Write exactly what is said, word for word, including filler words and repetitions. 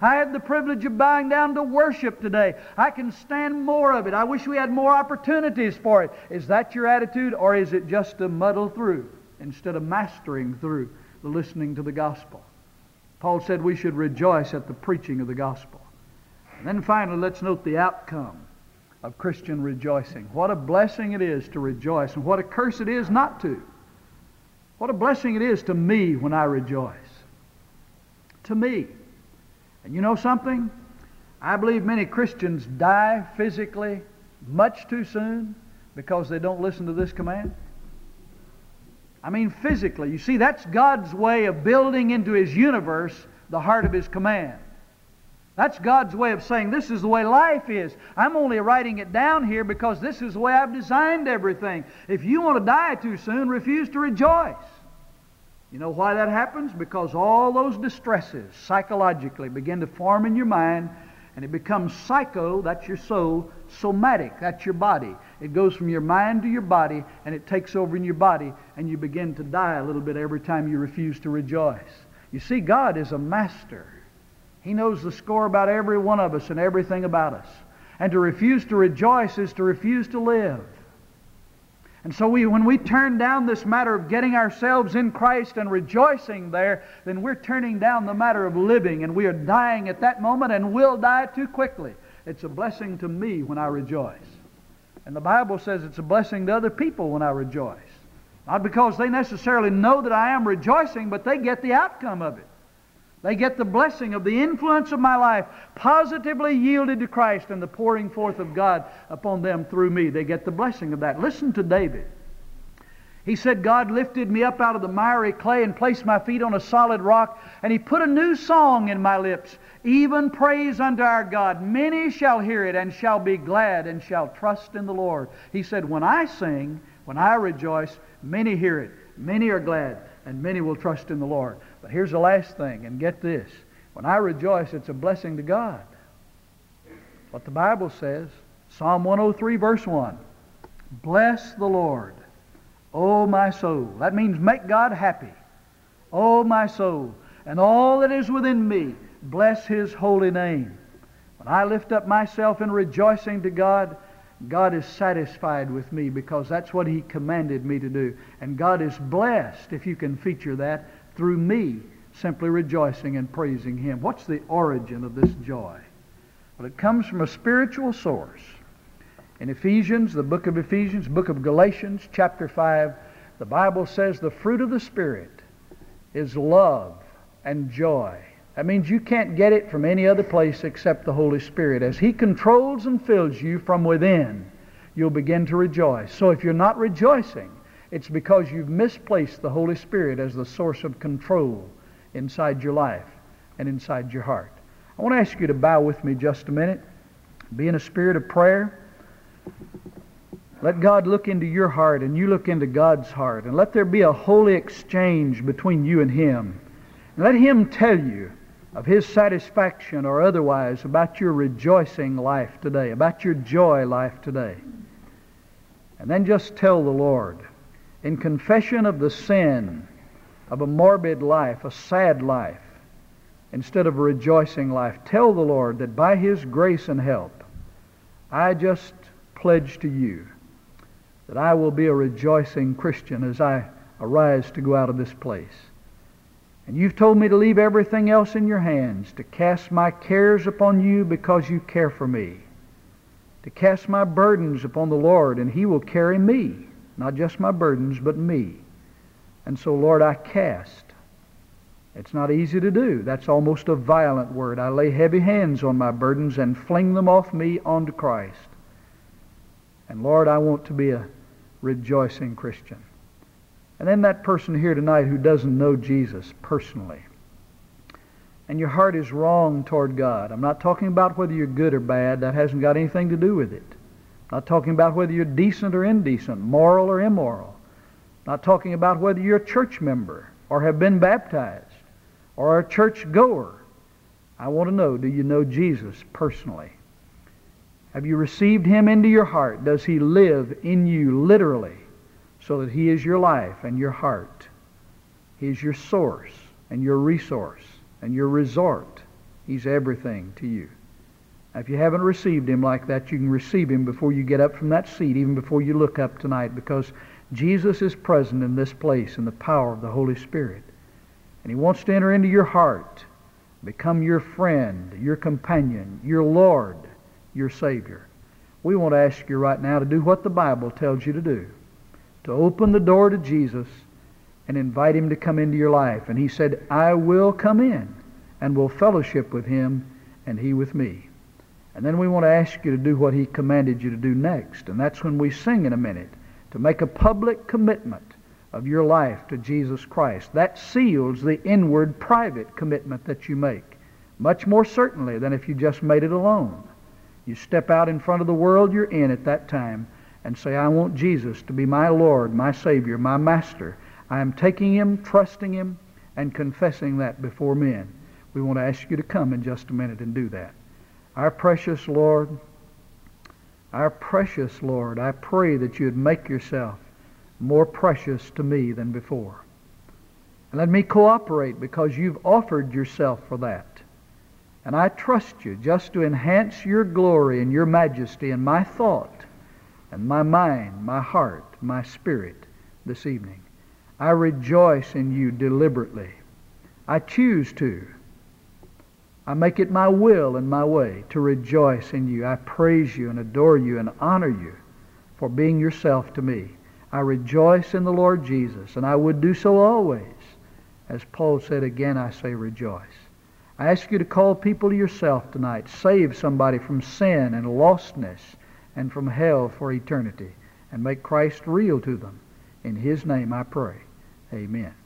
I had the privilege of bowing down to worship today. I can stand more of it. I wish we had more opportunities for it. Is that your attitude, or is it just to muddle through instead of mastering through the listening to the gospel? Paul said we should rejoice at the preaching of the gospel. And then finally, let's note the outcome of Christian rejoicing. What a blessing it is to rejoice, and what a curse it is not to. What a blessing it is to me when I rejoice. To me. And you know something? I believe many Christians die physically much too soon because they don't listen to this command. I mean physically. You see, that's God's way of building into His universe the heart of His command. That's God's way of saying, this is the way life is. I'm only writing it down here because this is the way I've designed everything. If you want to die too soon, refuse to rejoice. You know why that happens? Because all those distresses psychologically begin to form in your mind, and it becomes psycho, that's your soul, somatic, that's your body. It goes from your mind to your body, and it takes over in your body, and you begin to die a little bit every time you refuse to rejoice. You see, God is a master. He knows the score about every one of us and everything about us. And to refuse to rejoice is to refuse to live. And so we, when we turn down this matter of getting ourselves in Christ and rejoicing there, then we're turning down the matter of living, and we are dying at that moment and will die too quickly. It's a blessing to me when I rejoice. And the Bible says it's a blessing to other people when I rejoice. Not because they necessarily know that I am rejoicing, but they get the outcome of it. They get the blessing of the influence of my life positively yielded to Christ and the pouring forth of God upon them through me. They get the blessing of that. Listen to David. He said, God lifted me up out of the miry clay and placed my feet on a solid rock, and He put a new song in my lips, even praise unto our God. Many shall hear it and shall be glad and shall trust in the Lord. He said, when I sing, when I rejoice, many hear it, many are glad, and many will trust in the Lord. But here's the last thing, and get this. When I rejoice, it's a blessing to God. What the Bible says, Psalm one oh three, verse one. Bless the Lord, O my soul. That means make God happy. O my soul, and all that is within me, bless His holy name. When I lift up myself in rejoicing to God, God is satisfied with me because that's what He commanded me to do. And God is blessed, if you can feature that, through me simply rejoicing and praising Him. What's the origin of this joy? Well, it comes from a spiritual source. In Ephesians, the book of Ephesians, book of Galatians, chapter five, the Bible says the fruit of the Spirit is love and joy. That means you can't get it from any other place except the Holy Spirit. As He controls and fills you from within, you'll begin to rejoice. So if you're not rejoicing, it's because you've misplaced the Holy Spirit as the source of control inside your life and inside your heart. I want to ask you to bow with me just a minute. Be in a spirit of prayer. Let God look into your heart and you look into God's heart. And let there be a holy exchange between you and Him. And let Him tell you of His satisfaction or otherwise about your rejoicing life today, about your joy life today. And then just tell the Lord, in confession of the sin of a morbid life, a sad life, instead of a rejoicing life, tell the Lord that by His grace and help, I just pledge to you that I will be a rejoicing Christian as I arise to go out of this place. And you've told me to leave everything else in your hands, to cast my cares upon you because you care for me, to cast my burdens upon the Lord, and He will carry me. Not just my burdens, but me. And so, Lord, I cast. It's not easy to do. That's almost a violent word. I lay heavy hands on my burdens and fling them off me onto Christ. And Lord, I want to be a rejoicing Christian. And then that person here tonight who doesn't know Jesus personally, and your heart is wrong toward God. I'm not talking about whether you're good or bad. That hasn't got anything to do with it. Not talking about whether you're decent or indecent, moral or immoral. Not talking about whether you're a church member or have been baptized or a church goer. I want to know, do you know Jesus personally? Have you received Him into your heart? Does He live in you literally so that He is your life and your heart? He is your source and your resource and your resort He's everything to you. Now, if you haven't received Him like that, you can receive Him before you get up from that seat, even before you look up tonight, because Jesus is present in this place in the power of the Holy Spirit. And He wants to enter into your heart, become your friend, your companion, your Lord, your Savior. We want to ask you right now to do what the Bible tells you to do, to open the door to Jesus and invite Him to come into your life. And He said, I will come in and will fellowship with Him and He with me. And then we want to ask you to do what He commanded you to do next. And that's when we sing in a minute, to make a public commitment of your life to Jesus Christ. That seals the inward private commitment that you make, much more certainly than if you just made it alone. You step out in front of the world you're in at that time and say, I want Jesus to be my Lord, my Savior, my Master. I am taking Him, trusting Him, and confessing that before men. We want to ask you to come in just a minute and do that. Our precious Lord, our precious Lord, I pray that you would make yourself more precious to me than before. And let me cooperate because you've offered yourself for that. And I trust you just to enhance your glory and your majesty in my thought and my mind, my heart, my spirit this evening. I rejoice in you deliberately. I choose to. I make it my will and my way to rejoice in you. I praise you and adore you and honor you for being yourself to me. I rejoice in the Lord Jesus, and I would do so always. As Paul said, again I say rejoice. I ask you to call people to yourself tonight. Save somebody from sin and lostness and from hell for eternity, and make Christ real to them. In His name I pray. Amen.